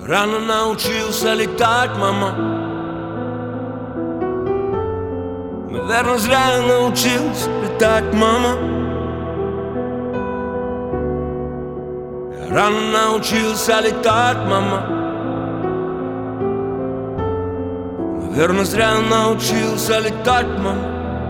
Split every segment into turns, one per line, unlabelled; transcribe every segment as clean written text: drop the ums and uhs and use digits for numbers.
Рано научился летать, мама. Наверное, зря я научился летать, мама. Я рано научился летать, мама. Наверное, зря я научился летать, мама.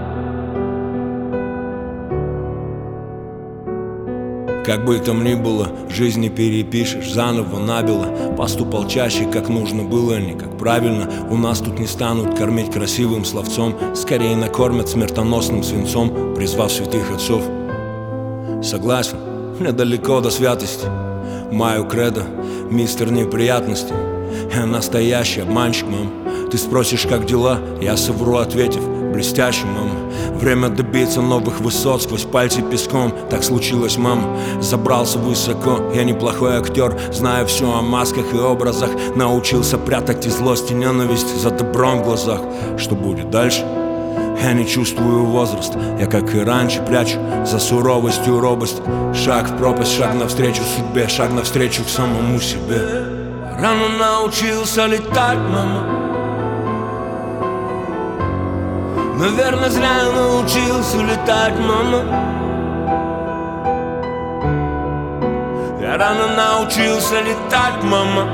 Как бы там ни было, жизнь не перепишешь, заново набело. Поступал чаще, как нужно было, не как правильно. У нас тут не станут кормить красивым словцом, скорее накормят смертоносным свинцом, призвав святых отцов. Согласен, мне далеко до святости. Мою кредо, мистер неприятности. Я настоящий обманщик, мам. Ты спросишь, как дела, я совру, ответив: блестяще, мам. Время добиться новых высот сквозь пальцы песком. Так случилось, мам. Забрался высоко, я неплохой актер. Знаю все о масках и образах. Научился прятать и злость, и ненависть за добром в глазах. Что будет дальше? Я не чувствую возраст. Я, как и раньше, прячу за суровостью робость. Шаг в пропасть, шаг навстречу судьбе, шаг навстречу к самому себе. Рано научился летать, мама. Наверное, зря я научился летать, мама. Я рано научился летать, мама.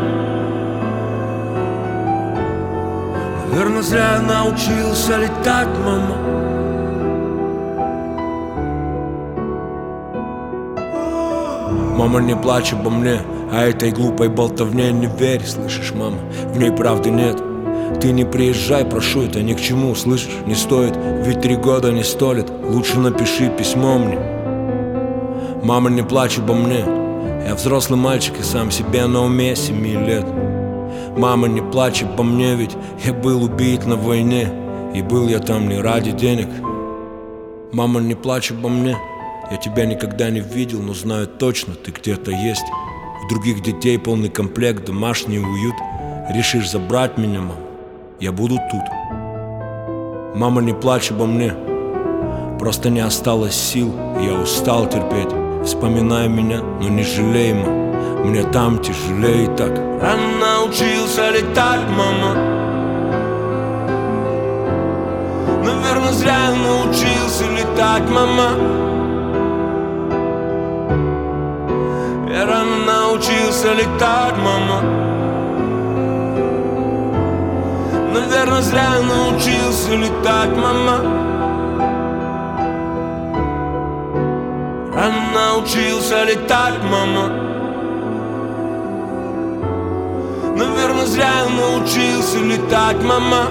Наверное, зря я научился летать, мама. Мама, не плачь обо мне, а этой глупой болтовне не верь, слышишь, мама? В ней правды нет. Ты не приезжай, прошу, это ни к чему, слышишь? Не стоит, ведь 3 года не столит. Лучше напиши письмо мне. Мама, не плачь обо мне. Я взрослый мальчик и сам себе на уме 7 лет. Мама, не плачь обо мне, ведь я был убит на войне. И был я там не ради денег. Мама, не плачь обо мне. Я тебя никогда не видел, но знаю точно, ты где-то есть. У других детей полный комплект, домашний уют. Решишь забрать меня, мама, я буду тут. Мама, не плачь обо мне. Просто не осталось сил, я устал терпеть. Вспоминай меня, но не жалей, мама. Мне там тяжелее и так. Рано научился летать, мама. Наверное, зря я научился летать, мама. Я рано научился летать, мама. Наверное, зря я научился летать, мама. Рано научился летать, мама. Наверное, зря я научился летать, мама.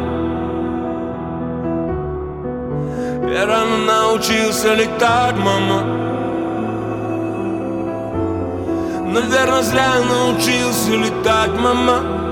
Я рано научился летать, мама. Наверное, зря я научился летать, мама.